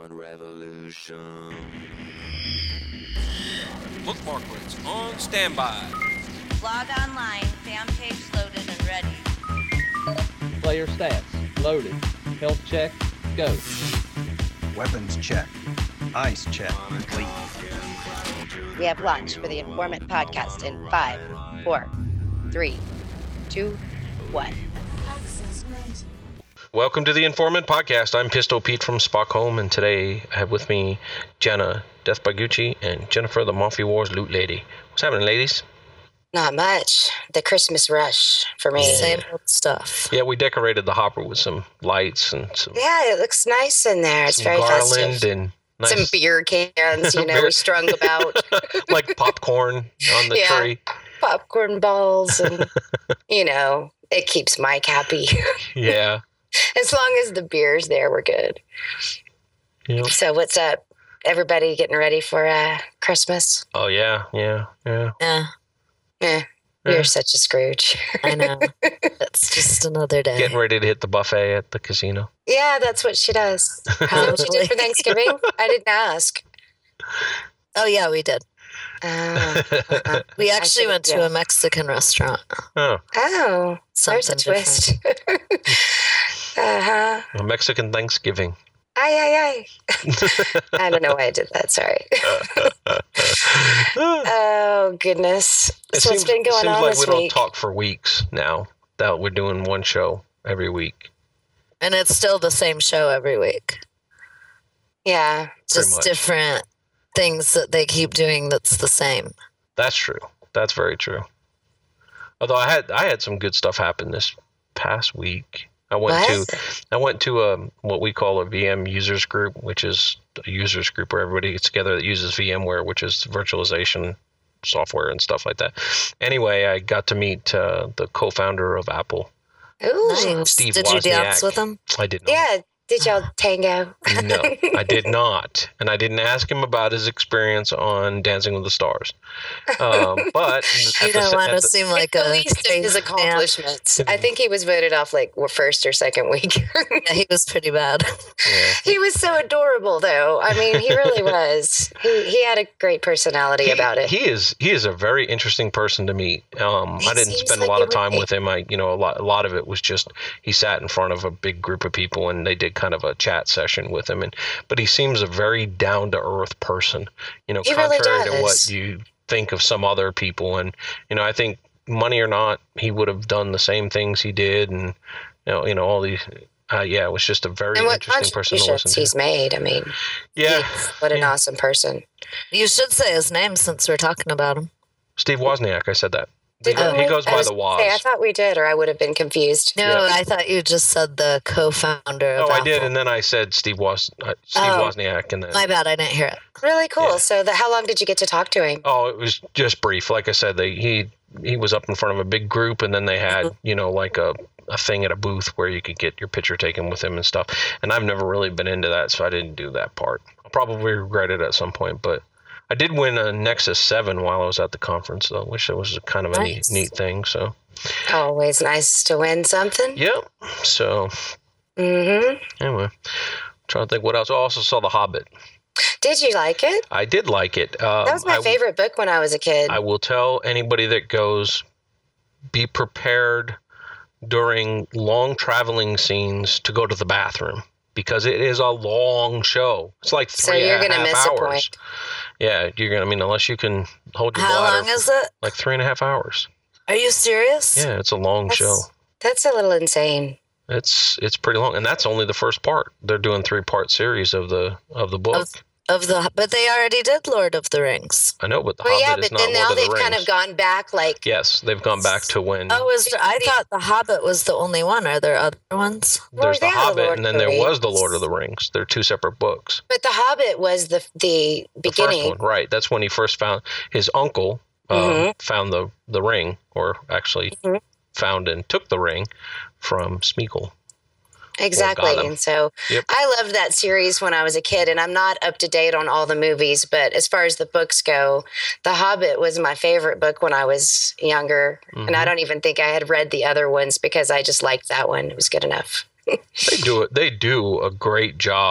Revolution. Bookmarklets on standby. Log online, fan page loaded and ready. Player stats, loaded. Health check, go. Weapons check. Ice check, complete. We have launched for the Informant Podcast in 5, 4, 3, 2, 1. Welcome to the Informant Podcast. I'm Pistol Pete from Spockholm, and today I have with me Jenna, Death by Gucci, and Jennifer, the Mafia Wars Loot Lady. What's happening, ladies? Not much. The Christmas rush for me. Same old stuff. Yeah, we decorated the hopper with some lights and some Yeah, it looks nice in there. It's very garland festive. and nice, some beer cans, we strung about. like popcorn on the tree. Popcorn balls, and, it keeps Mike happy. Yeah. As long as the beer's there, we're good. Yep. So what's up? Everybody getting ready for Christmas? Oh, yeah. You're such a Scrooge. I know. It's just another day. Getting ready to hit the buffet at the casino. Yeah, that's what she does. Is that what you did for Thanksgiving? I didn't ask. Oh, yeah, we did. Oh. We actually went to a Mexican restaurant. Oh. There's a twist. A Mexican Thanksgiving. Aye. I don't know why I did that. Sorry. Oh, goodness. So what's been going on this week? It seems like we don't talk for weeks now that we're doing one show every week. And it's still the same show every week. Yeah. Just different things that they keep doing that's the same. That's true. That's very true. Although I had some good stuff happen this past week. I went to what we call a VM users group, which is a users group where everybody gets together that uses VMware, which is virtualization software and stuff like that. Anyway, I got to meet the co-founder of Apple. Ooh, nice. Steve Did Wozniak. you dance with him? I did not. Yeah. Did y'all tango? No, I did not. And I didn't ask him about his experience on Dancing with the Stars. But you don't want to seem like the a least of his accomplishments. I think he was voted off first or second week. Yeah, he was pretty bad. Yeah. He was so adorable, though. I mean, he really was. He had a great personality about it. He is a very interesting person to meet. I didn't spend a lot of time with him. A lot of it was just he sat in front of a big group of people and they did kind of a chat session with him. But he seems a very down to earth person. Contrary to what you think of some other people. And I think money or not, he would have done the same things he did, and all these. It was just a very interesting person to listen to. He's made. I mean, what an awesome person. You should say his name since we're talking about him. Steve Wozniak. I said that. He goes by the Woz. I thought we did, or I would have been confused. No, yeah. I thought you just said the co-founder of Apple. I did, and then I said Steve Wozniak. And then, my bad, I didn't hear it. Really cool. Yeah. So how long did you get to talk to him? Oh, it was just brief. Like I said, he was up in front of a big group, and then they had, like a thing at a booth where you could get your picture taken with him and stuff. And I've never really been into that, so I didn't do that part. I'll probably regret it at some point, but I did win a Nexus 7 while I was at the conference, though, which was kind of a neat thing. So always nice to win something. Yep. So anyway, trying to think what else. I also saw The Hobbit. Did you like it? I did like it. That was my favorite book when I was a kid. I will tell anybody that goes, be prepared during long traveling scenes to go to the bathroom, because it is a long show. It's like 3.5 hours. So you're going to miss a point. Yeah, you're going to, unless you can hold your bladder. How long is it? Like 3.5 hours. Are you serious? Yeah, it's a long show. That's a little insane. It's pretty long, and that's only the first part. They're doing 3-part series of the book. But they already did Lord of the Rings. I know, but the Hobbit is not Lord of the Rings. Now they've kind of gone back, Yes, they've gone back to when. I thought the Hobbit was the only one. Are there other ones? There's the Hobbit, and then there was the Lord of the Rings. They're 2 separate books. But the Hobbit was the beginning. The first one, right? That's when he first found his uncle. Found the ring, or actually found and took the ring from Smeagol. Exactly. And so I loved that series when I was a kid, and I'm not up to date on all the movies, but as far as the books go, The Hobbit was my favorite book when I was younger. And I don't even think I had read the other ones because I just liked that one. It was good enough. They do a great job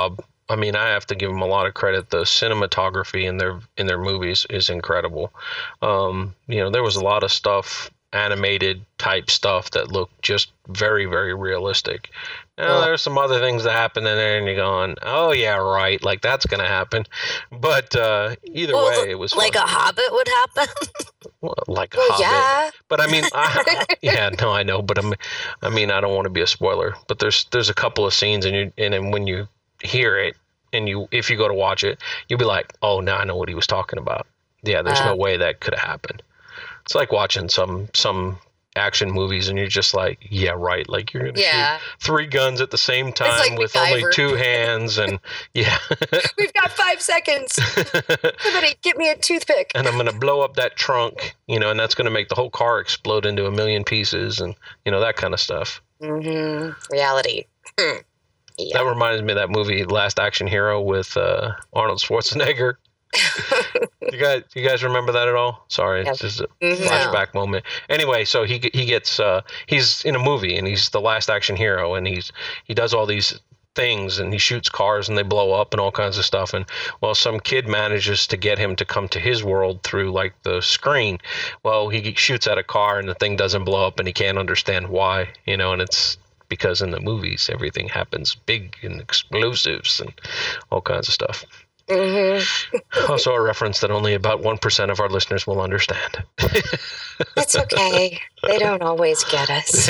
I mean, I have to give them a lot of credit. The cinematography in their movies is incredible. There was a lot of stuff, animated type stuff that looked just very, very realistic. There's some other things that happen in there, and you're going, "Oh yeah, right, like that's gonna happen." But either way, it was like fun. a Hobbit would happen. Like a Hobbit. Yeah. But I mean, I know, but I mean, I don't want to be a spoiler. But there's a couple of scenes, and then when you hear it, and if you go to watch it, you'll be like, "Oh, now I know what he was talking about." Yeah, there's no way that could have happened. It's like watching some action movies, and you're just like, yeah, right. Like you're gonna shoot 3 guns at the same time like with MacGyver. only 2 hands, and yeah. We've got 5 seconds. Somebody get me a toothpick. And I'm gonna blow up that trunk, and that's gonna make the whole car explode into a million pieces, and that kind of stuff. Mm-hmm. Reality. Yeah. That reminds me of that movie, Last Action Hero, with Arnold Schwarzenegger. You guys remember that at all? Sorry, it's just a flashback moment. Anyway, so he gets he's in a movie, and he's the last action hero, and he does all these things, and he shoots cars and they blow up and all kinds of stuff. And well, some kid manages to get him to come to his world through like the screen. Well, he shoots at a car and the thing doesn't blow up, and he can't understand why, and it's because in the movies everything happens big and explosives and all kinds of stuff. Mm-hmm. Also a reference that only about 1% of our listeners will understand. It's okay. They don't always get us.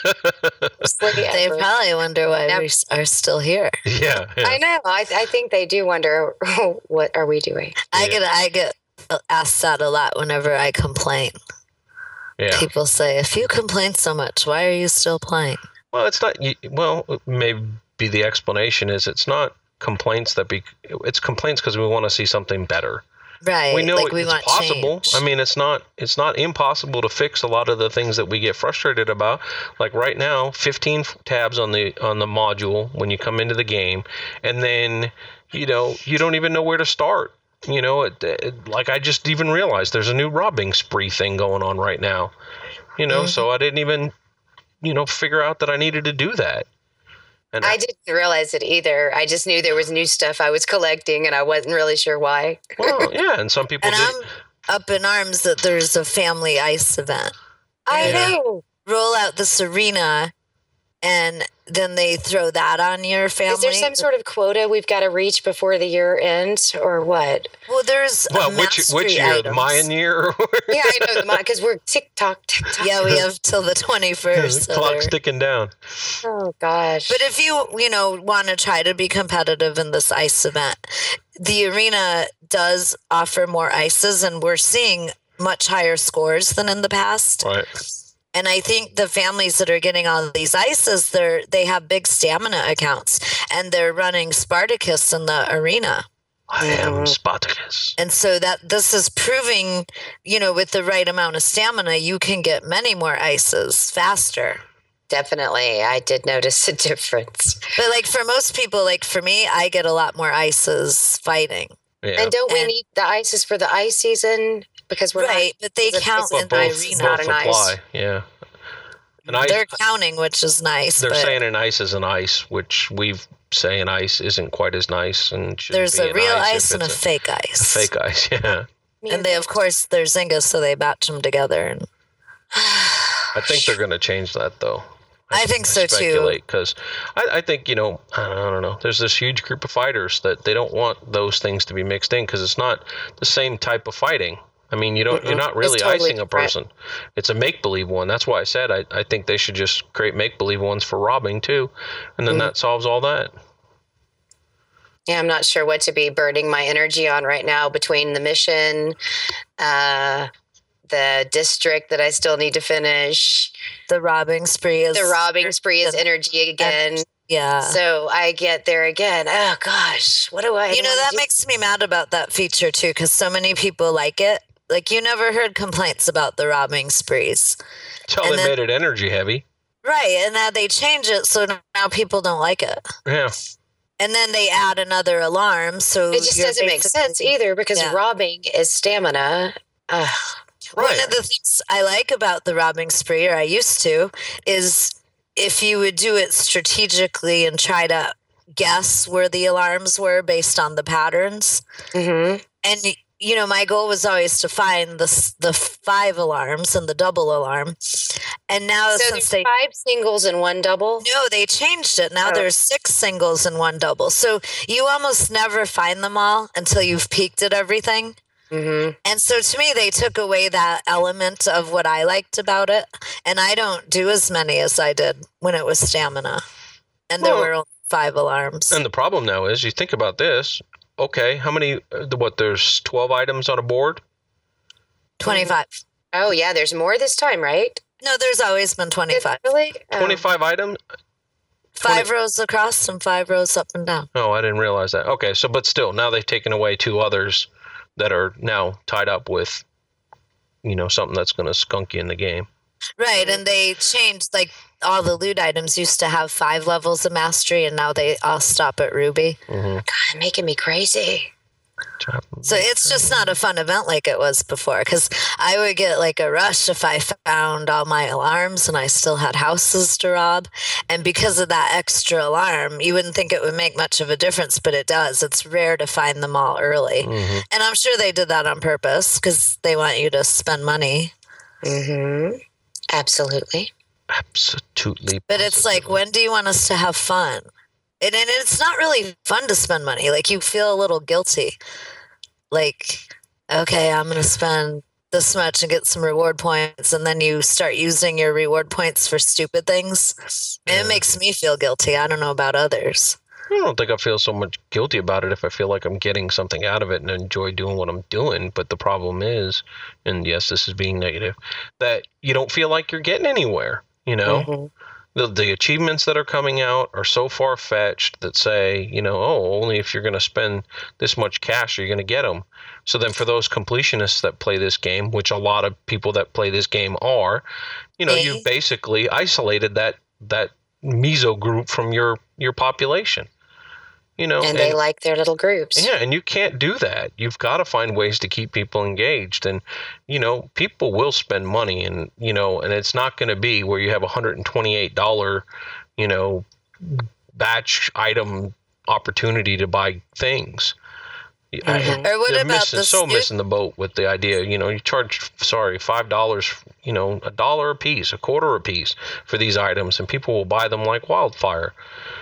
They probably wonder why we are still here. Yeah. I know. I think they do wonder, what are we doing? I get asked that a lot whenever I complain. Yeah. People say, if you complain so much, why are you still playing? Well, it's not. Well, maybe the explanation is it's not complaints it's complaints because we want to see something better. Right. We know like we it's want possible. change. I mean, it's not impossible to fix a lot of the things that we get frustrated about. Like right now, 15 tabs on the module when you come into the game, and then you don't even know where to start. Like I just even realized there's a new robbing spree thing going on right now. So I didn't even figure out that I needed to do that. And I didn't realize it either. I just knew there was new stuff I was collecting, and I wasn't really sure why. Well, yeah, and some people and I'm up in arms that there's a family ice event. I know. Roll out this arena, and then they throw that on your family. Is there some sort of quota we've got to reach before the year ends, or what? Well, there's which year? items. The Mayan year? Yeah, I know, because we're tick-tock. Yeah, we have till the 21st. The clock's ticking down. Oh, gosh. But if you want to try to be competitive in this ice event, the arena does offer more ices, and we're seeing much higher scores than in the past. Right. And I think the families that are getting all of these ices, they have big stamina accounts, and they're running Spartacus in the arena. I am Spartacus. And so this is proving, with the right amount of stamina, you can get many more ices faster. Definitely. I did notice a difference. But like for most people, like for me, I get a lot more ices fighting. Yeah. And don't we need the ices for the ice season? Because we're right, but they count in the arena. Not an ice. Yeah. And they're counting, which is nice. They're saying an ice is an ice, which we say an ice isn't quite as nice. And there's a real ice and a fake ice. A fake ice, yeah. And they, of course, they're Zynga, so they batch them together. And I think they're going to change that, though. I think so too. Because I think, I don't know. There's this huge group of fighters that they don't want those things to be mixed in because it's not the same type of fighting. I mean, you're not really totally icing a person. It's a make-believe one. That's why I said I think they should just create make-believe ones for robbing too, and then that solves all that. Yeah, I'm not sure what to be burning my energy on right now between the mission, the district that I still need to finish. The robbing spree is energy again. Yeah. So I get there again. Oh gosh, what do I? That makes me mad about that feature too, because so many people like it. Like, you never heard complaints about the robbing sprees. Until they made it energy heavy. Right, and now they change it, so now people don't like it. Yeah. And then they add another alarm, so... It just doesn't make sense either, because robbing is stamina. Right. One of the things I like about the robbing spree, or I used to, is if you would do it strategically and try to guess where the alarms were based on the patterns. Mm-hmm. And my goal was always to find the 5 alarms and the double alarm. And now So since there's 5 singles and 1 double? No, they changed it. Now there's 6 singles and 1 double. So you almost never find them all until you've peeked at everything. Mm-hmm. And so to me, they took away that element of what I liked about it. And I don't do as many as I did when it was stamina. And there were only 5 alarms. And the problem now is, you think about this. Okay, how many, there's 12 items on a board? 25. Oh, yeah, there's more this time, right? No, there's always been 25. Really? 25 items? 5 rows across and 5 rows up and down. Oh, I didn't realize that. Okay, so but still, now they've taken away 2 others that are now tied up with, something that's going to skunk you in the game. Right, and they changed, like, all the loot items used to have 5 levels of mastery, and now they all stop at Ruby. Mm-hmm. God, making me crazy. So it's just not a fun event like it was before, because I would get like a rush if I found all my alarms and I still had houses to rob. And because of that extra alarm, you wouldn't think it would make much of a difference, but it does. It's rare to find them all early. Mm-hmm. And I'm sure they did that on purpose because they want you to spend money. Mm-hmm. Absolutely. Absolutely. But it's like, when do you want us to have fun? And it's not really fun to spend money. Like, you feel a little guilty. Like, okay, I'm going to spend this much and get some reward points. And then you start using your reward points for stupid things. And it makes me feel guilty. I don't know about others. I don't think I feel so much guilty about it if I feel like I'm getting something out of it and enjoy doing what I'm doing. But the problem is, and yes, this is being negative, that you don't feel like you're getting anywhere, Mm-hmm. The achievements that are coming out are so far-fetched that say, only if you're going to spend this much cash are you going to get them. So then for those completionists that play this game, which a lot of people that play this game are, you've basically isolated that meso group from your population. And they like their little groups. Yeah, and you can't do that. You've got to find ways to keep people engaged. And, people will spend money and it's not going to be where you have $128, batch item opportunity to buy things. Mm-hmm. Or what about missing the boat with the idea, you charge, $5, $1 a piece, $0.25 a piece for these items, and people will buy them like wildfire,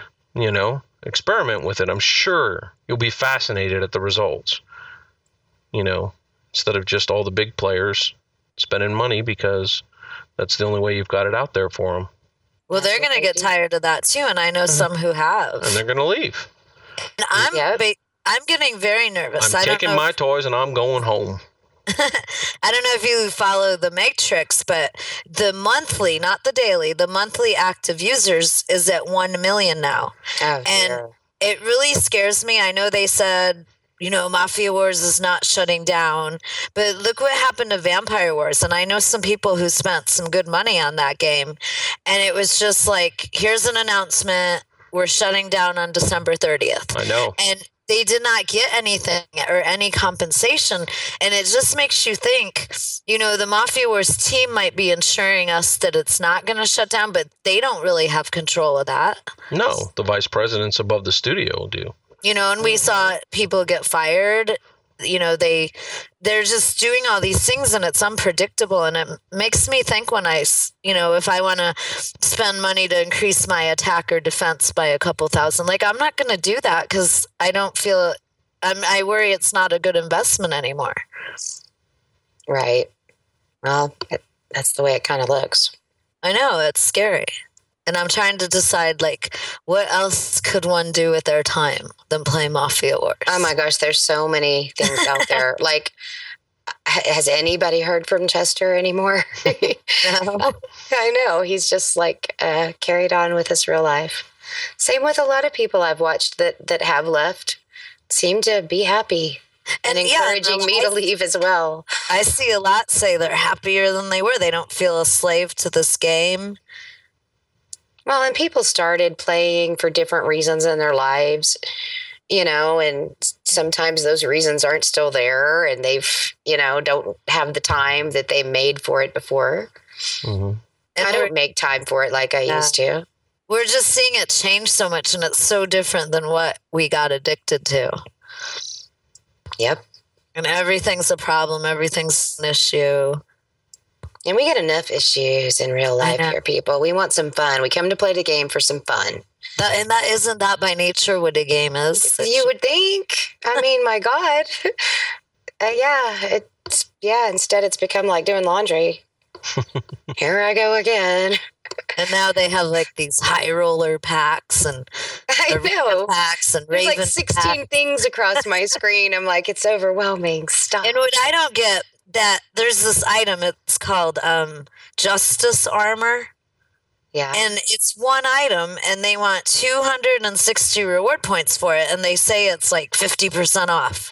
Experiment with it. I'm sure you'll be fascinated at the results. Instead of just all the big players spending money because that's the only way you've got it out there for them. Well, they're going to get tired of that too, and I know some who have. And they're going to leave. And I'm getting very nervous. I'm taking my toys and I'm going home. I don't know if you follow the Matrix, but the monthly, not the daily, the monthly active users is at 1 million now. Oh, and it really scares me. I know they said, Mafia Wars is not shutting down, but look what happened to Vampire Wars. And I know some people who spent some good money on that game. And it was just like, here's an announcement. We're shutting down on December 30th. I know. And they did not get anything or any compensation. And it just makes you think, the Mafia Wars team might be ensuring us that it's not going to shut down, but they don't really have control of that. No, the vice presidents above the studio do. And we saw people get fired. They're just doing all these things and it's unpredictable. And it makes me think when if I want to spend money to increase my attack or defense by a couple thousand, like, I'm not going to do that because I don't feel, I worry it's not a good investment anymore. Right. Well, that's the way it kind of looks. I know, it's scary. And I'm trying to decide, like, what else could one do with their time than play Mafia Wars? Oh my gosh, there's so many things out there. Like, has anybody heard from Chester anymore? No. I know. He's just like carried on with his real life. Same with a lot of people I've watched that have left. Seem to be happy. And encouraging me to leave as well. I see a lot say they're happier than they were. They don't feel a slave to this game. Well, and people started playing for different reasons in their lives, and sometimes those reasons aren't still there and they've, don't have the time that they made for it before. Mm-hmm. I don't make time for it like I used to. we're just seeing it change so much, and it's so different than what we got addicted to. Yep. And everything's a problem. Everything's an issue. And we get enough issues in real life here, people. We want some fun. We come to play the game for some fun. That isn't that by nature what a game is. You would think. I mean, my God. Instead it's become like doing laundry. Here I go again. And now they have like these high roller packs and packs and There's Raven like 16 things across my screen. I'm like, it's overwhelming. Stop. And what I don't get, that there's this item, it's called Justice Armor. Yeah. And it's one item, and they want 260 reward points for it, and they say it's like 50% off.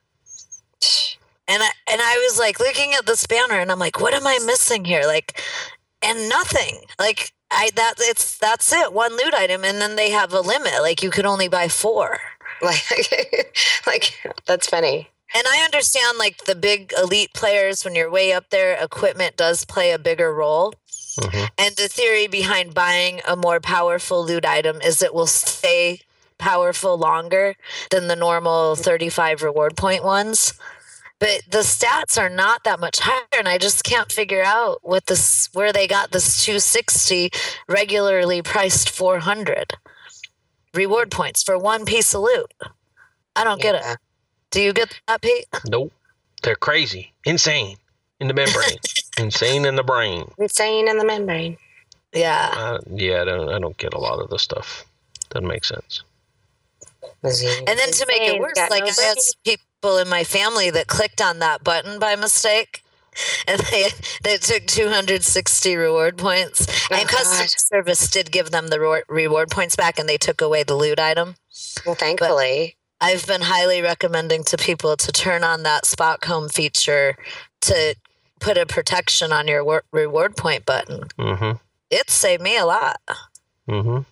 And I was like looking at this banner, and I'm like, what am I missing here? Like, and nothing. Like that's it, one loot item, and then they have a limit. Like you could only buy 4. Like that's funny. And I understand, like, the big elite players, when you're way up there, equipment does play a bigger role. Mm-hmm. And the theory behind buying a more powerful loot item is it will stay powerful longer than the normal 35 reward point ones. But the stats are not that much higher, and I just can't figure out where they got this 260 regularly priced 400 reward points for one piece of loot. I don't get it. Do you get that, Pete? Nope. They're crazy. Insane in the membrane. Insane in the brain. Insane in the membrane. Yeah. I don't get a lot of the stuff. Doesn't make sense. And then to make it worse, like I had people in my family that clicked on that button by mistake, and they took 260 reward points. And customer service did give them the reward points back, and they took away the loot item. Well, thankfully. I've been highly recommending to people to turn on that spot comb feature to put a protection on your reward point button. Mm-hmm. It saved me a lot. Mm-hmm.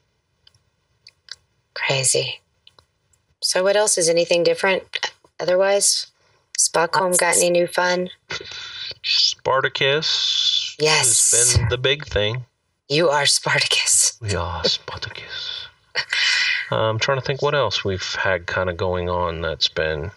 Crazy. So what else? Is anything different otherwise? Spot comb got any new fun? Spartacus. Yes. Has been the big thing. You are Spartacus. We are Spartacus. I'm trying to think what else we've had kind of going on that's been...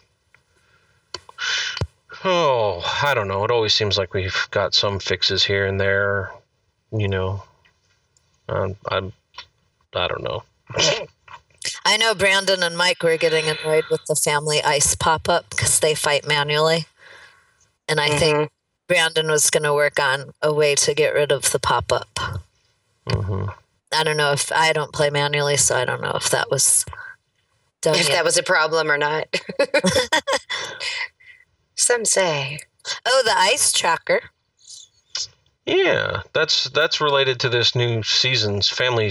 Oh, I don't know. It always seems like we've got some fixes here and there, you know. I don't know. I know Brandon and Mike were getting annoyed with the family ice pop-up because they fight manually. And I think Brandon was going to work on a way to get rid of the pop-up. Mm-hmm. I don't know if I don't play manually, so I don't know if that was done yet. That was a problem or not. Some say. Oh, the ice tracker. Yeah, that's related to this new family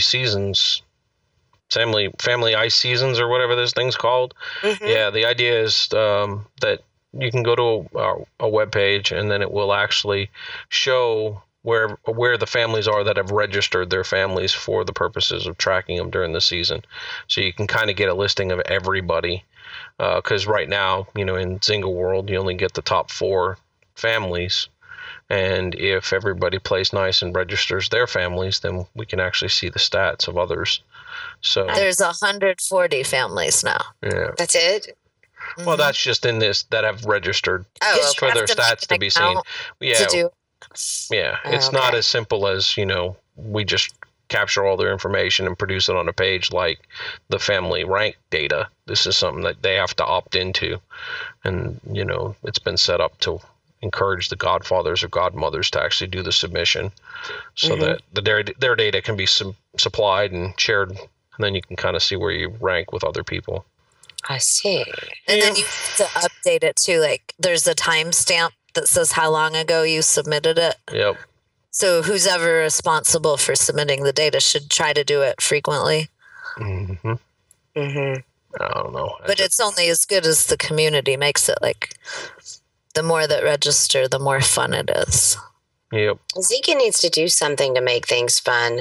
ice seasons or whatever this thing's called. Mm-hmm. Yeah, the idea is that you can go to a web page, and then it will actually show where the families are that have registered their families for the purposes of tracking them during the season. So you can kind of get a listing of everybody, because right now, you know, in Zynga World, you only get the top 4 families. And if everybody plays nice and registers their families, then we can actually see the stats of others. So there's 140 families now. Yeah. That's it? Well, that's just in this that have registered for their stats to be seen. Yeah. Yeah, it's not as simple as, you know, we just capture all their information and produce it on a page like the family rank data. This is something that they have to opt into. And, you know, it's been set up to encourage the godfathers or godmothers to actually do the submission so that their data can be supplied and shared. And then you can kind of see where you rank with other people. I see. And then you have to update it too. Like there's a timestamp that says how long ago you submitted it. Yep. So who's ever responsible for submitting the data should try to do it frequently. Mm-hmm. Mm-hmm. I don't know. But it's only as good as the community makes it. Like the more that register, the more fun it is. Yep. Zika needs to do something to make things fun.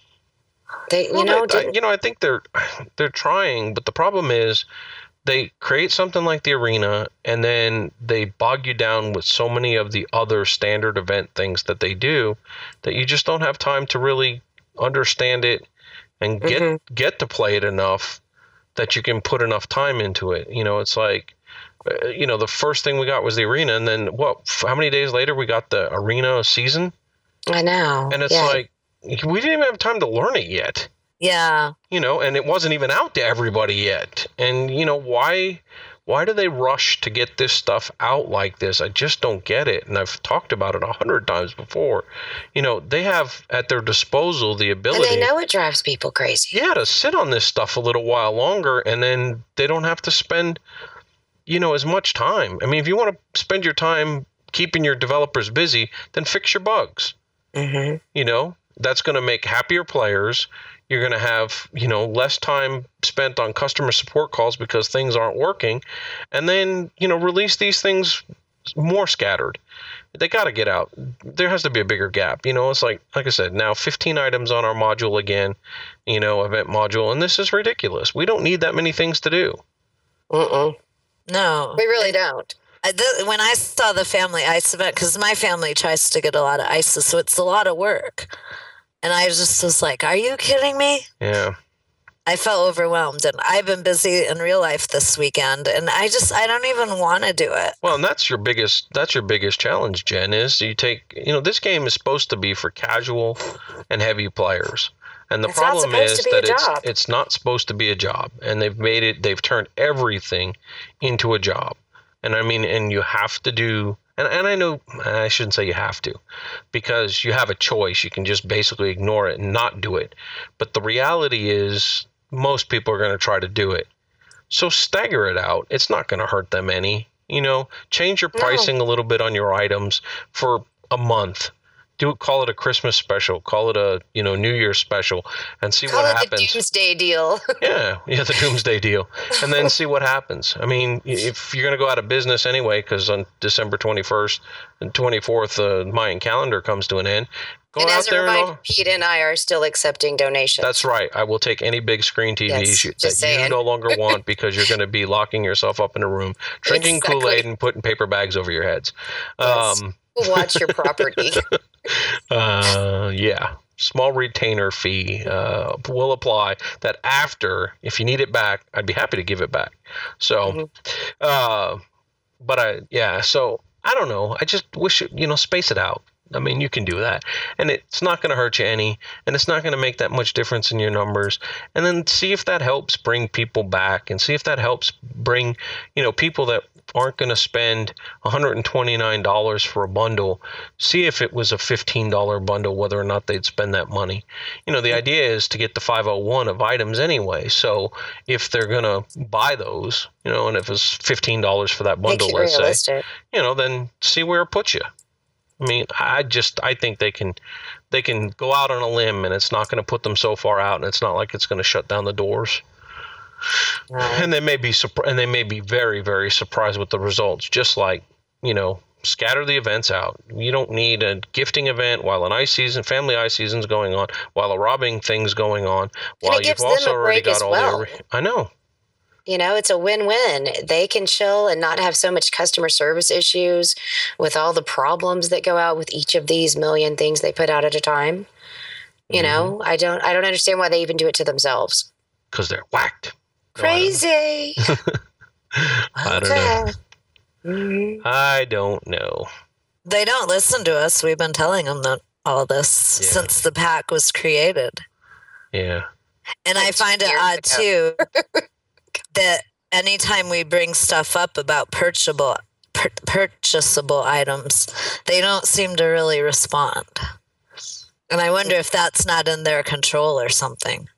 I think they're trying, but the problem is they create something like the arena and then they bog you down with so many of the other standard event things that they do that you just don't have time to really understand it and get to play it enough that you can put enough time into it. You know, it's like, you know, the first thing we got was the arena, and then how many days later we got the arena season? I know. And it's like, we didn't even have time to learn it yet. Yeah. You know, and it wasn't even out to everybody yet. And, you know, why do they rush to get this stuff out like this? I just don't get it. And I've talked about it 100 times before. You know, they have at their disposal the ability. And they know it drives people crazy. Yeah, to sit on this stuff a little while longer, and then they don't have to spend, you know, as much time. I mean, if you want to spend your time keeping your developers busy, then fix your bugs. You know, that's going to make happier players. You're going to have, you know, less time spent on customer support calls because things aren't working. And then, you know, release these things more scattered. They got to get out. There has to be a bigger gap. You know, it's like I said, now 15 items on our module again, you know, event module. And this is ridiculous. We don't need that many things to do. No. We really don't. When I saw the family ice event, because my family tries to get a lot of ices, so it's a lot of work. And I just was like, are you kidding me? Yeah. I felt overwhelmed, and I've been busy in real life this weekend, and I don't even want to do it. Well, and that's your biggest challenge, Jen, is you take, you know, this game is supposed to be for casual and heavy players. And the problem is that it's not supposed to be a job, and they've turned everything into a job. And I mean, and you have to do, and I know, I shouldn't say you have to, because you have a choice. You can just basically ignore it and not do it. But the reality is most people are going to try to do it. So stagger it out. It's not going to hurt them any. You know, change your pricing a little bit on your items for a month. Call it a Christmas special, call it a, you know, New Year's special, and see what happens. Call it the Doomsday deal. yeah, the Doomsday deal, and then see what happens. I mean, if you're going to go out of business anyway, because on December 21st and 24th, Mayan calendar comes to an end. Go and out as a there reminder, Pete and I are still accepting donations. That's right. I will take any big screen TVs that you no longer want, because you're going to be locking yourself up in a room, drinking Kool-Aid and putting paper bags over your heads. Yes. Watch your property. Yeah. Small retainer fee will apply. That after, if you need it back, I'd be happy to give it back. So, so I don't know. I just wish, you know, space it out. I mean, you can do that, and it's not going to hurt you any, and it's not going to make that much difference in your numbers. And then see if that helps bring people back, and see if that helps bring, you know, people that aren't going to spend $129 for a bundle. See if it was a $15 bundle, whether or not they'd spend that money. You know, the idea is to get the 501 of items anyway. So if they're going to buy those, you know, and if it's $15 for that bundle, let's say, you know, then see where it puts you. I mean, I think they can go out on a limb, and it's not going to put them so far out, and it's not like it's going to shut down the doors. Right. And they may be very, very surprised with the results. Just like, you know, scatter the events out. You don't need a gifting event while an family ice season's going on, while a robbing thing's going on, while you've also already got all the. I know. You know, it's a win-win. They can chill and not have so much customer service issues with all the problems that go out with each of these million things they put out at a time. You know, I don't understand why they even do it to themselves. Because they're whacked. Crazy. I don't know. I don't know. They don't listen to us. We've been telling them that all this since the pack was created. Yeah. And I find it odd too that anytime we bring stuff up about purchasable items, they don't seem to really respond. And I wonder if that's not in their control or something.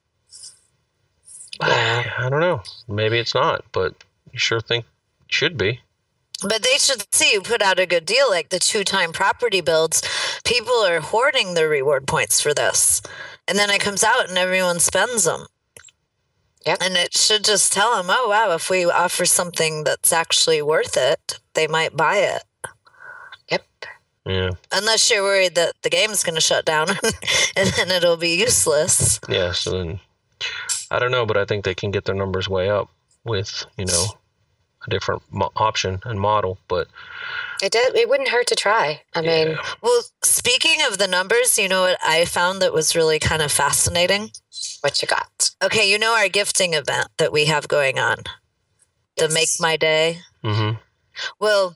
I don't know. Maybe it's not, but you sure think it should be. But they should see you put out a good deal, like the 2-time property builds. People are hoarding their reward points for this. And then it comes out and everyone spends them. Yep. And it should just tell them, oh, wow, if we offer something that's actually worth it, they might buy it. Yep. Yeah. Unless you're worried that the game's going to shut down and then it'll be useless. Yeah, so then, I don't know, but I think they can get their numbers way up with, you know, a different option and model, but it wouldn't hurt to try. I mean, well, speaking of the numbers, you know what I found that was really kind of fascinating? What you got? Okay, you know our gifting event that we have going on, the Yes. Make My Day. Mm-hmm. Well,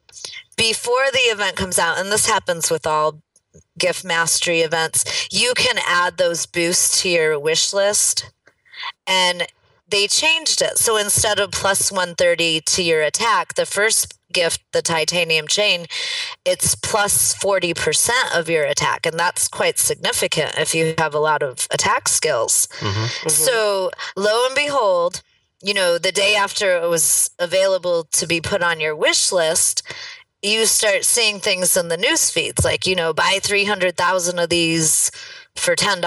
before the event comes out, and this happens with all gift mastery events, you can add those boosts to your wish list, and they changed it. So instead of plus 130 to your attack, the first gift, the titanium chain, it's plus 40% of your attack, and that's quite significant if you have a lot of attack skills. Mm-hmm. So lo and behold, you know, the day after it was available to be put on your wish list, you start seeing things in the news feeds like, you know, buy 300,000 of these for $10.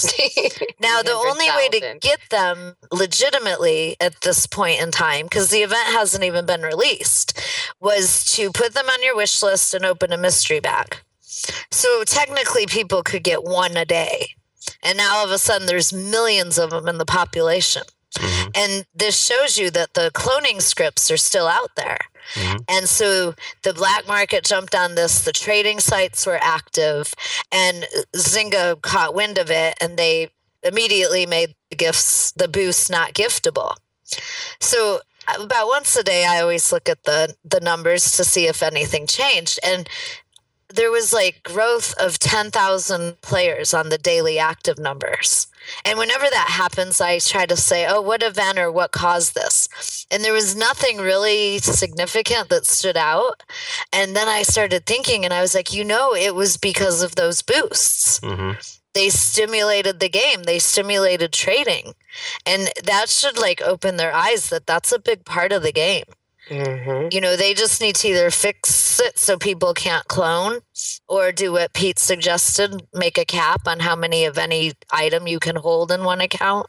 Now, the only way to 300,000. get them legitimately at this point in time, because the event hasn't even been released, was to put them on your wish list and open a mystery bag. So technically, people could get one a day. And now all of a sudden, there's millions of them in the population. Mm-hmm. And this shows you that the cloning scripts are still out there. Mm-hmm. And so the black market jumped on this, the trading sites were active, and Zynga caught wind of it, and they immediately made the boosts not giftable. So about once a day, I always look at the numbers to see if anything changed. And there was like growth of 10,000 players on the daily active numbers. And whenever that happens, I try to say, oh, what event or what caused this? And there was nothing really significant that stood out. And then I started thinking, and I was like, you know, it was because of those boosts. Mm-hmm. They stimulated the game. They stimulated trading. And that should like open their eyes that that's a big part of the game. Mm-hmm. You know, they just need to either fix it so people can't clone or do what Pete suggested, make a cap on how many of any item you can hold in one account.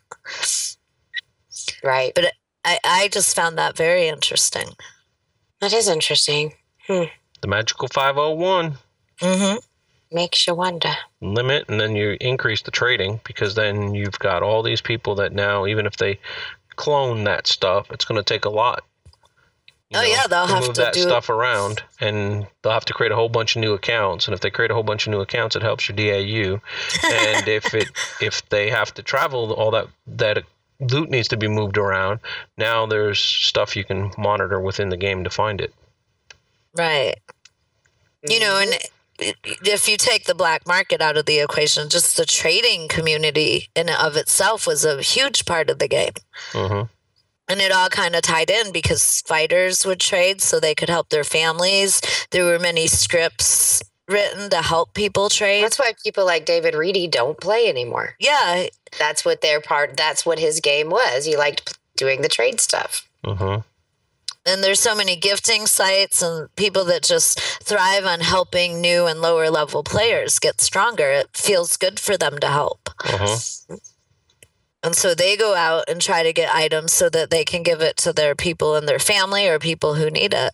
Right. But I just found that very interesting. That is interesting. The magical 501 Mm-hmm. Makes you wonder. limit, and then you increase the trading, because then you've got all these people that now, even if they clone that stuff, it's going to take a lot. Oh, yeah, they'll have move to that do stuff around, and they'll have to create a whole bunch of new accounts. And if they create a whole bunch of new accounts, it helps your DAU. And if they have to travel, all that loot needs to be moved around. Now there's stuff you can monitor within the game to find it. Right. You know, and if you take the black market out of the equation, just the trading community in and of itself was a huge part of the game. Mm-hmm. And it all kind of tied in because fighters would trade so they could help their families. There were many scripts written to help people trade. That's why people like David Reedy don't play anymore. Yeah. That's what that's what his game was. He liked doing the trade stuff. Mm-hmm. And there's so many gifting sites and people that just thrive on helping new and lower level players get stronger. It feels good for them to help. Mm-hmm. And so they go out and try to get items so that they can give it to their people in their family or people who need it.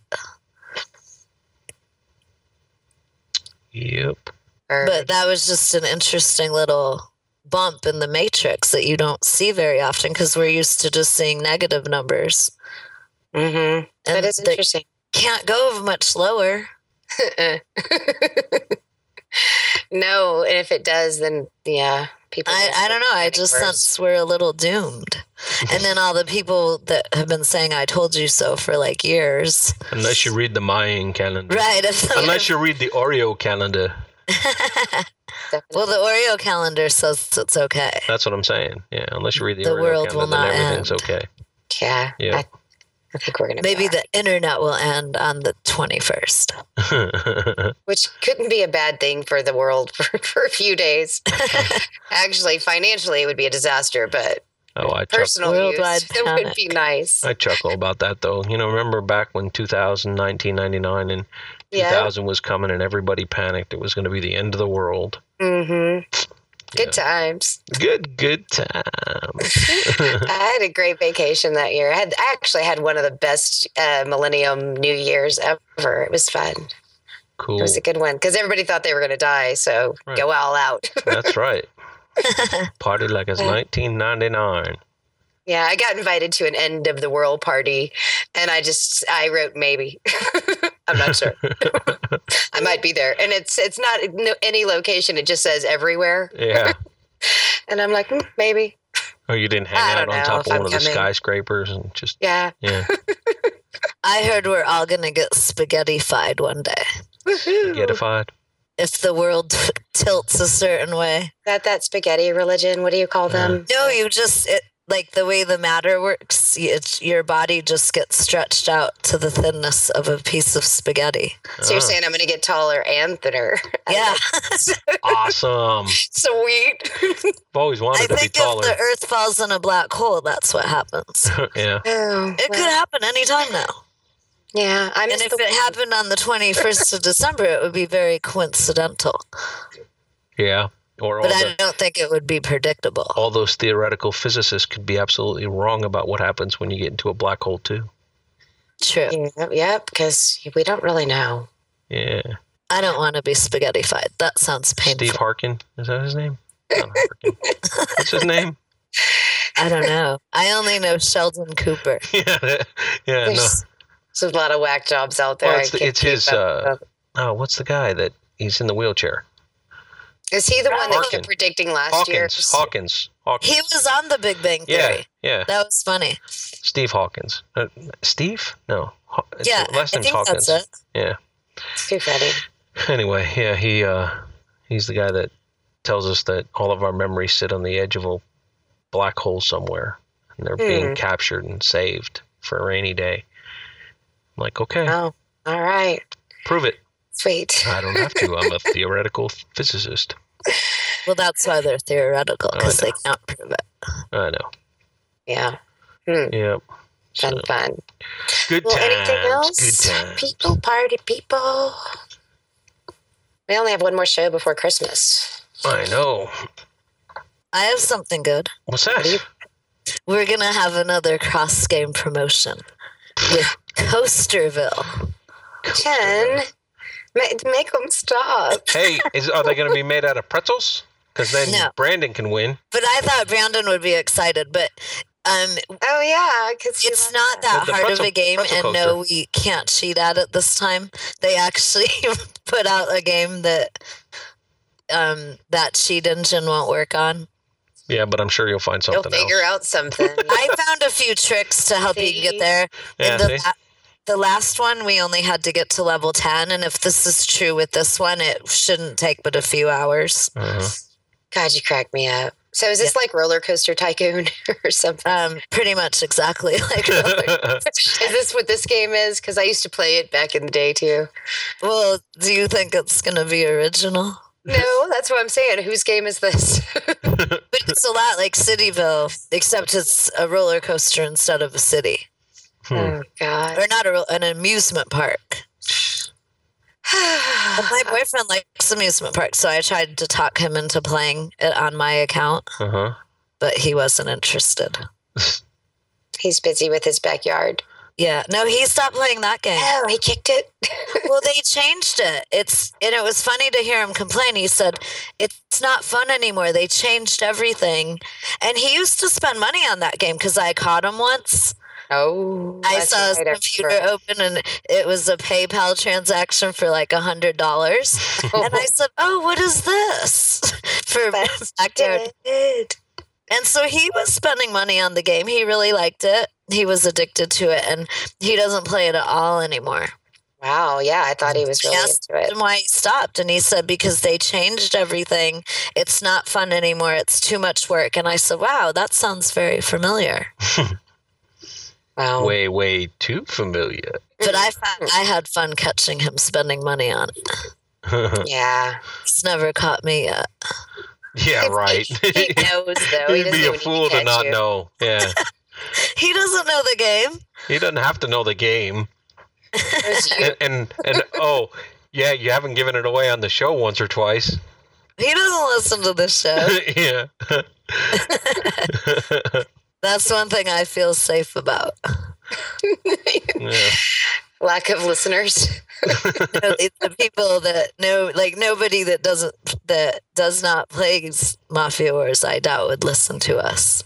Yep. But that was just an interesting little bump in the matrix that you don't see very often because we're used to just seeing negative numbers. Mm-hmm. That is interesting. Can't go much lower. No, and if it does, then yeah, people. I don't know. I just sense we're a little doomed. And then all the people that have been saying "I told you so" for like years. Unless you read the Mayan calendar. Right. Unless you read the Oreo calendar. Well, the Oreo calendar says it's okay. That's what I'm saying. Yeah, unless you read the Oreo world calendar, will not then everything's end. okay. Yeah. Yeah. I think we're going to Maybe the internet will end on the 21st. Which couldn't be a bad thing for the world for a few days. Actually, financially, it would be a disaster, but personal Worldwide use, it would be nice. I chuckle about that, though. You know, remember back when 1999, and 2000 was coming and everybody panicked. It was going to be the end of the world. Mm-hmm. Good times. Good times. I had a great vacation that year. I actually had one of the best Millennium New Year's ever. It was fun. Cool. It was a good one because everybody thought they were going to die, so go all out. That's right. Party like it's 1999. Yeah, I got invited to an end of the world party, and I wrote maybe. I'm not sure. I might be there, and it's not any location. It just says everywhere. Yeah. And I'm like, maybe. Oh, you didn't hang I out don't on know top if of one I'm of the coming. skyscrapers and just Yeah. yeah, I heard we're all gonna get spaghetti-fied one day Woohoo. getified. if the world tilts a certain way. That spaghetti religion. What do you call them? No, you just like the way the matter works. Your body just gets stretched out to the thinness of a piece of spaghetti. So you're saying I'm going to get taller and thinner? Yeah, Awesome. Sweet. I've always I wanted to be think if taller. the Earth falls in a black hole, that's what happens. Yeah. Oh, It could happen anytime now. Yeah. I And miss if the it happened on the 21st of December, it would be very coincidental. Yeah. Or But I don't think it would be predictable. all those theoretical physicists could be absolutely wrong about what happens when you get into a black hole too. True. Yeah, because we don't really know. Yeah. I don't want to be spaghetti-fied. That sounds painful. Steve Harkin, is that his name? Not Harkin. What's his name? I don't know. I only know Sheldon Cooper. Yeah. Yeah. No. There's a lot of whack jobs out there. Well, I it's can't his. keep up. Oh, what's the guy that he's in the wheelchair? Is he the one that Harkin. kept predicting last year? Hawkins. He was on The Big Bang Yeah. Theory. Yeah. That was funny. Steve Hawkins. Steve? No. Yeah, Last I name's think Hawkins. that's it. Yeah. It's too funny. Anyway, yeah, he's the guy that tells us that all of our memories sit on the edge of a black hole somewhere, and they're being captured and saved for a rainy day. I'm like, okay, Oh, all right. prove it. Sweet. I don't have to. I'm a theoretical physicist. Well, that's why they're theoretical, because I they know. can't prove it. I know. Yeah. Yep. Fun, fun. Good Well, times. anything else? Good times. People, party people. We only have one more show before Christmas. I know. I have something good. What's that? We're going to have another cross-game promotion with Coasterville. Jen, make them stop. Hey, are they going to be made out of pretzels? Because then No. Brandon can win. But I thought Brandon would be excited, but Oh, yeah. it's not that The hard of pretzel- a game, pretzel and no, we can't cheat at it this time. They actually put out a game that that cheat engine won't work on. Yeah, but I'm sure you'll find You'll something figure else. out something. I found a few tricks to help you get there. Yeah, In see? the last one, we only had to get to level 10, and if this is true with this one, it shouldn't take but a few hours. Uh-huh. God, you cracked me up. So is this like Roller Coaster Tycoon or something? Pretty much exactly like roller. Is this what this game is? Because I used to play it back in the day, too. Well, do you think it's going to be original? No, that's what I'm saying. Whose game is this? But it's a lot like Cityville, except it's a roller coaster instead of a city. Oh, God. Or not an amusement park. And my boyfriend likes amusement parks, so I tried to talk him into playing it on my account, Uh-huh. but he wasn't interested. He's busy with his backyard. Yeah, no, he stopped playing that game. Oh, he kicked it? Well, they changed it. And it was funny to hear him complain. He said, it's not fun anymore. They changed everything. And he used to spend money on that game because I caught him once. Oh. I that's saw his right, I computer forgot. open and it was a PayPal transaction for like $100. And I said, oh, what is this? For backyard. Good. And so he was spending money on the game. He really liked it. He was addicted to it, and he doesn't play it at all anymore. Wow, yeah, I thought he was really Asked into it. him why he stopped, and he said because they changed everything. It's not fun anymore. It's too much work. And I said, wow, that sounds very familiar. Wow. Way too familiar. But I had fun catching him spending money on it. Yeah. He's never caught me yet. Yeah, right. He knows, though. He He'd doesn't be a even fool need to catch not you. know. Yeah. He doesn't know the game. He doesn't have to know the game. There's you. And oh, yeah, you haven't given it away on the show once or twice. He doesn't listen to this show. Yeah. That's one thing I feel safe about. Yeah. Lack of listeners. The people that know, like nobody that does not play Mafia Wars, I doubt would listen to us.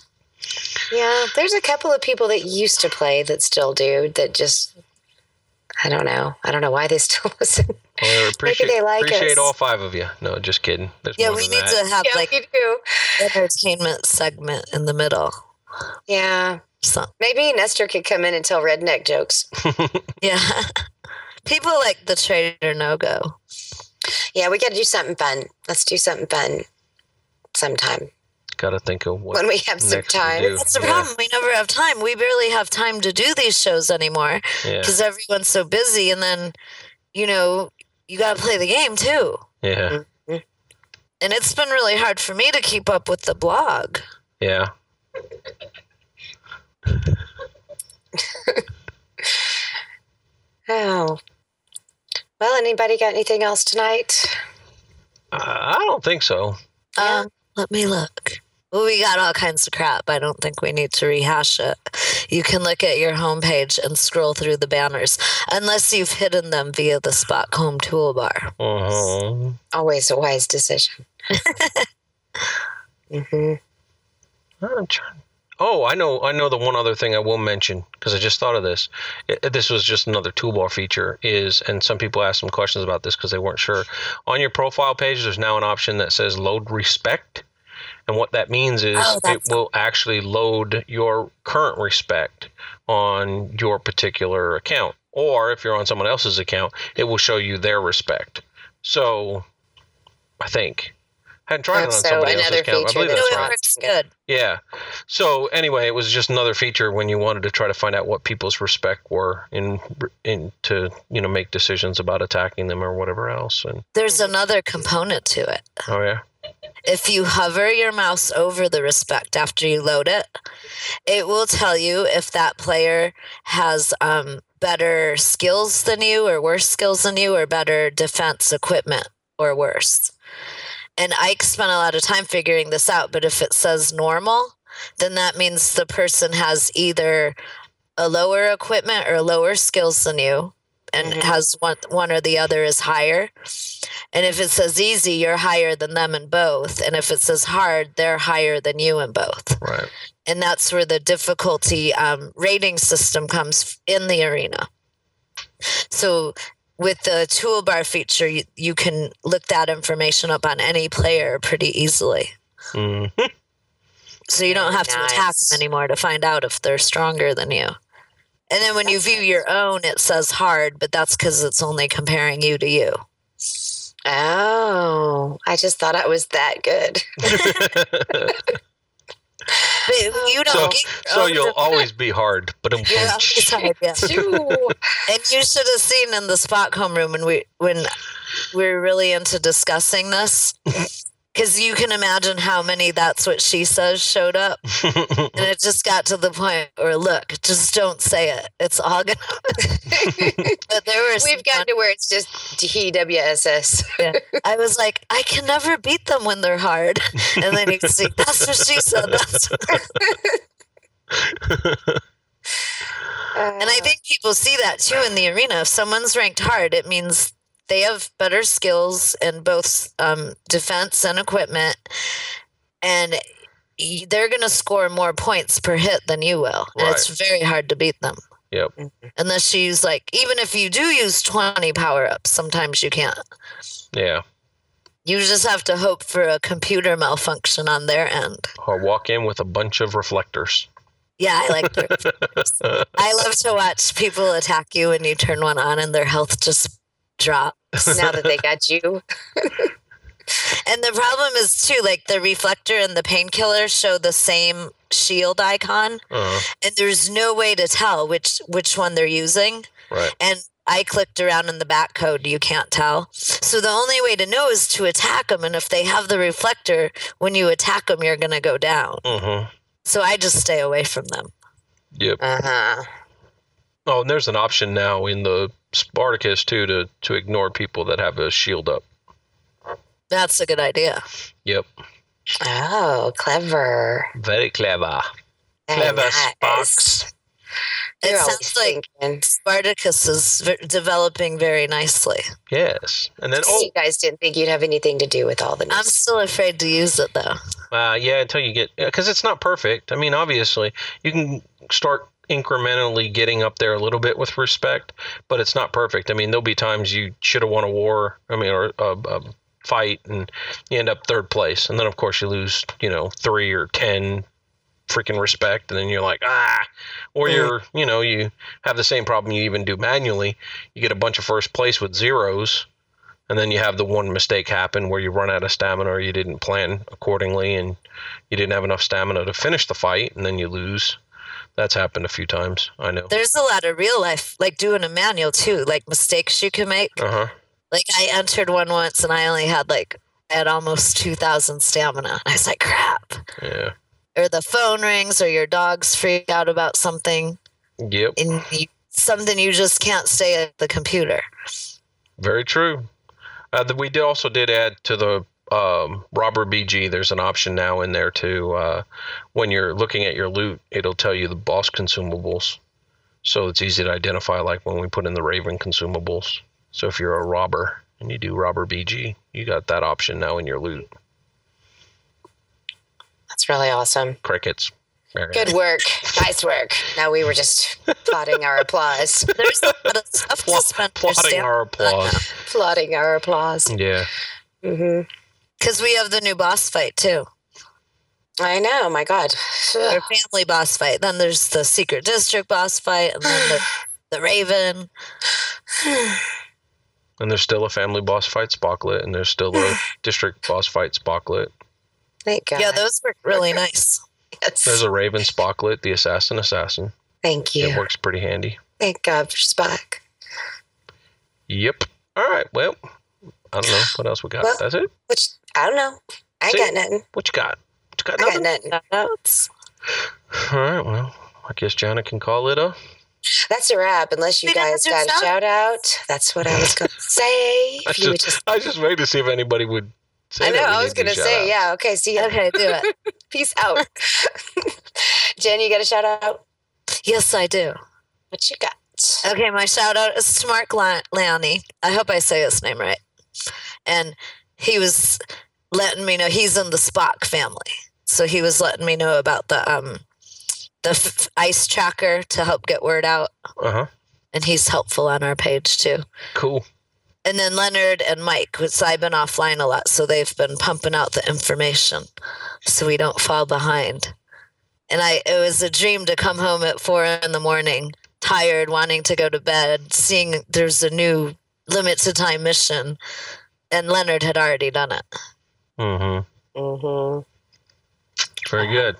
Yeah, there's a couple of people that used to play that still do, that just, I don't know. I don't know why they still listen. Well, Maybe they like appreciate us. all 5 of you. No, just kidding. There's Yeah, more we than need that. to have Yeah, like we do. entertainment segment in the middle. Yeah. So Maybe Nestor could come in and tell redneck jokes. yeah, people like the Trader No Go. Yeah, we got to do something fun. Let's do something fun sometime Got to think of what when we have some next to time. do. That's the Yeah. problem. We never have time. We barely have time to do these shows anymore Yeah. because everyone's so busy. And then, you got to play the game too. Yeah. And it's been really hard for me to keep up with the blog. Yeah. Oh. Well, anybody got anything else tonight? I don't think so. Let me look. Well, we got all kinds of crap. I don't think we need to rehash it. You can look at your homepage and scroll through the banners, unless you've hidden them via the Spot Home toolbar. Uh-huh. Always a wise decision. Mm-hmm. I'm trying. Oh, I know the one other thing I will mention, because I just thought of this. This was just another toolbar feature, and some people asked some questions about this because they weren't sure. On your profile page, there's now an option that says load respect. And what that means is it will actually load your current respect on your particular account. Or if you're on someone else's account, it will show you their respect. So, I think. I hadn't tried it on somebody else's account. I believe that's it right. works good. Yeah. So anyway, it was just another feature when you wanted to try to find out what people's respect were in to make decisions about attacking them or whatever else. And There's another component to it. oh yeah. If you hover your mouse over the respect after you load it, it will tell you if that player has better skills than you or worse skills than you or better defense equipment or worse. And Ike spent a lot of time figuring this out, but if it says normal, then that means the person has either a lower equipment or lower skills than you and has one or the other is higher. And if it says easy, you're higher than them in both. And if it says hard, they're higher than you in both. Right. And that's where the difficulty rating system comes in the arena. So with the toolbar feature, you can look that information up on any player pretty easily. Mm-hmm. So you don't have to attack them anymore to find out if they're stronger than you. And then when you view your own, it says hard, but that's because it's only comparing you to you. Oh, I just thought I was that good. But you don't so you'll always be hard, but you're always hard, yeah. And you should have seen in the Spot Home room when we're really into discussing this, because you can imagine how many "that's what she says" showed up, and it just got to the point where, look, just don't say it. It's all gonna. But we've gotten to where it's just DWSS. Yeah. I was like, I can never beat them when they're hard, and then you see, that's what she said. And I think people see that too in the arena. If someone's ranked hard, it means they have better skills in both defense and equipment, and they're going to score more points per hit than you will. And it's very hard to beat them. Yep. Unless you use, like, even if you do use 20 power-ups, sometimes you can't. Yeah. You just have to hope for a computer malfunction on their end. Or walk in with a bunch of reflectors. Yeah, I like their reflectors. I love to watch people attack you and you turn one on and their health just drops. Now that they got you. And the problem is, too, like, the reflector and the painkiller show the same shield icon. And there's no way to tell which one they're using. Right. And I clicked around in the back code. You can't tell. So the only way to know is to attack them. And if they have the reflector, when you attack them, you're going to go down. So I just stay away from them. Yep. Oh, and there's an option now in the Spartacus, too, to ignore people that have a shield up. That's a good idea. Yep. Oh, clever. Very clever. Clever Sparks. It sounds like Spartacus is developing very nicely. Yes. And then, you guys didn't think you'd have anything to do with all the news. I'm still afraid to use it, though. Yeah, until you get, because it's not perfect. I mean, obviously, you can start incrementally getting up there a little bit with respect, but it's not perfect. I mean, there'll be times you should have won a war, or a fight, and you end up third place. And then, of course, you lose, 3 or 10 freaking respect. And then you're like, or you have the same problem you even do manually. You get a bunch of first place with zeros. And then you have the one mistake happen where you run out of stamina or you didn't plan accordingly and you didn't have enough stamina to finish the fight, and then you lose. That's happened a few times, I know. There's a lot of real life, like doing a manual too, like mistakes you can make. Uh-huh. Like I entered one once and I only had I had almost 2,000 stamina. I was like, crap. Yeah. Or the phone rings or your dog's freak out about something. Yep. And something you just can't stay at the computer. Very true. We also did add to the Robber BG, there's an option now in there too. When you're looking at your loot, it'll tell you the boss consumables. So it's easy to identify, like when we put in the Raven consumables. So if you're a robber and you do Robber BG, you got that option now in your loot. That's really awesome. Crickets. Good work. Nice work. Now we were just plotting our applause. There's a lot of stuff to spend. Plotting our applause. Plotting our applause. Yeah. Mm-hmm. Because we have the new boss fight, too. I know. My God. Our family boss fight. Then there's the Secret District boss fight. And then the Raven. And there's still a family boss fight, Spocklet. And there's still a district boss fight, Spocklet. Thank God. Yeah, those were really nice. Yes. There's a Raven, Spocklet, the assassin. Thank you. It works pretty handy. Thank God for Spock. Yep. All right. Well, I don't know. What else we got? Well, that's it? I don't know. I ain't got nothing. What you got? I got nothing. All right. Well, I guess Jana can call it a... That's a wrap, unless you guys got a shout out. That's what I was going to say. I was just waiting to see if anybody would say I know, that. I was going to say, yeah. Okay, see you. Okay, do it. Peace out. Jen, you got a shout out? Yes, I do. What you got? Okay, my shout out is to Mark Lowney. I hope I say his name right. And he was letting me know he's in the Spock family. So he was letting me know about the ice tracker to help get word out. Uh-huh. And he's helpful on our page too. Cool. And then Leonard and Mike, which I've been offline a lot, so they've been pumping out the information so we don't fall behind. And it was a dream to come home at 4 a.m, tired, wanting to go to bed, seeing there's a new limited time mission, and Leonard had already done it. Mm-hmm. Mm-hmm. Very good.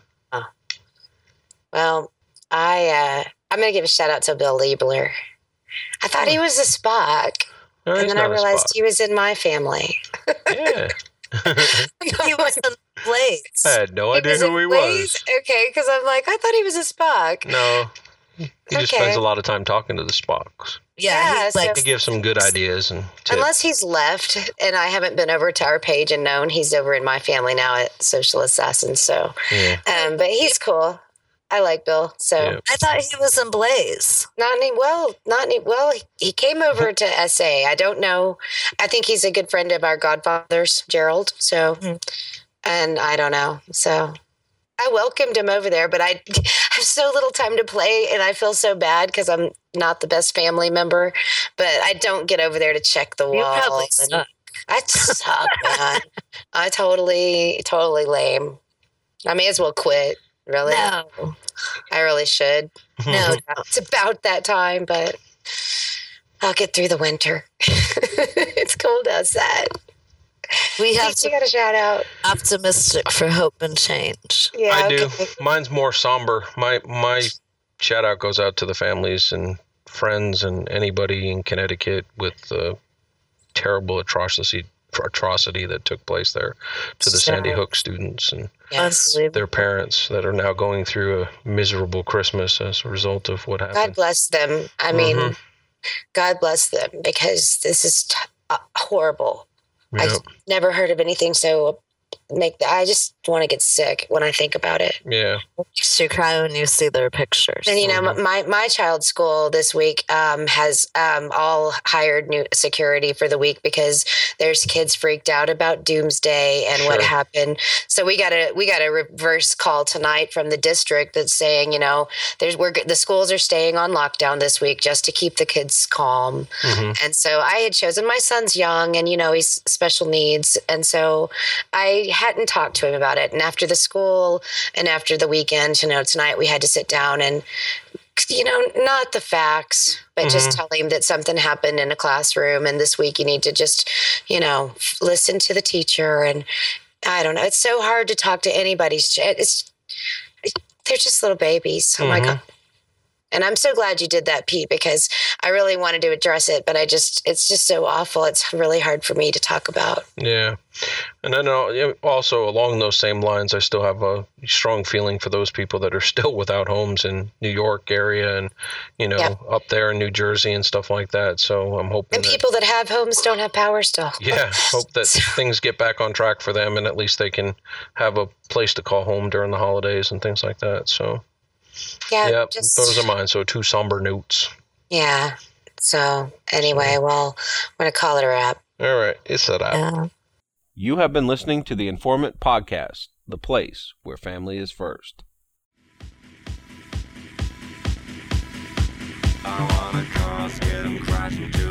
Well, I'm going to give a shout out to Bill Liebler. I thought he was a Spock. No, and then I realized he was in my family. Yeah. He was in Blaze. I had no idea who he was. Okay, because I'm like, I thought he was a Spock. No. He just spends a lot of time talking to the Spocks. Yeah, he gives some good ideas and tips. Unless he's left, and I haven't been over to our page and known he's over in my family now at Social Assassins. So, yeah. But he's cool. I like Bill. So Yeah. I thought he was in Blaze. He came over to SA. I don't know. I think he's a good friend of our godfather's, Gerald. So, and I don't know. So I welcomed him over there, but I have so little time to play, and I feel so bad because I'm not the best family member, but I don't get over there to check the wall. You probably suck. I suck, man. I totally lame. I may as well quit. Really? No. I really should. No. It's about that time, but I'll get through the winter. It's cold outside. We have You got a shout out. optimistic for hope and change. Yeah, I do. okay. Mine's more somber. My shout out goes out to the families and friends and anybody in Connecticut with the terrible atrocity that took place there, to the Sandy Hook students and Yes. their parents that are now going through a miserable Christmas as a result of what happened. God bless them. I mean, God bless them, because this is horrible. Yep. I've never heard of anything so I just want to get sick when I think about it. Yeah. You cry when you see their pictures. And, you know, my child's school this week has all hired new security for the week because there's kids freaked out about doomsday and what happened. So we got a reverse call tonight from the district that's saying, you know, the schools are staying on lockdown this week just to keep the kids calm. And so I had chosen, my son's young and, you know, he's special needs. And so I hadn't talked to him about it. And after the school and after the weekend, you know, tonight we had to sit down and, you know, not the facts, but just tell him that something happened in a classroom. And this week you need to just, you know, listen to the teacher. And I don't know. It's so hard to talk to anybody. They're just little babies. Oh my God. And I'm so glad you did that, Pete, because I really wanted to address it, but it's just so awful. It's really hard for me to talk about. Yeah. And then also along those same lines, I still have a strong feeling for those people that are still without homes in New York area and, you know, up there in New Jersey and stuff like that. So I'm hoping. And people that have homes don't have power still. Yeah. Hope that things get back on track for them and at least they can have a place to call home during the holidays and things like that. So. Yeah, those are mine. So 2 somber notes. Yeah. So anyway, well, I'm going to call it a wrap. All right. It's a wrap. Yeah. You have been listening to the Informant Podcast, the place where family is first. I wanna cross, get 'em crashing to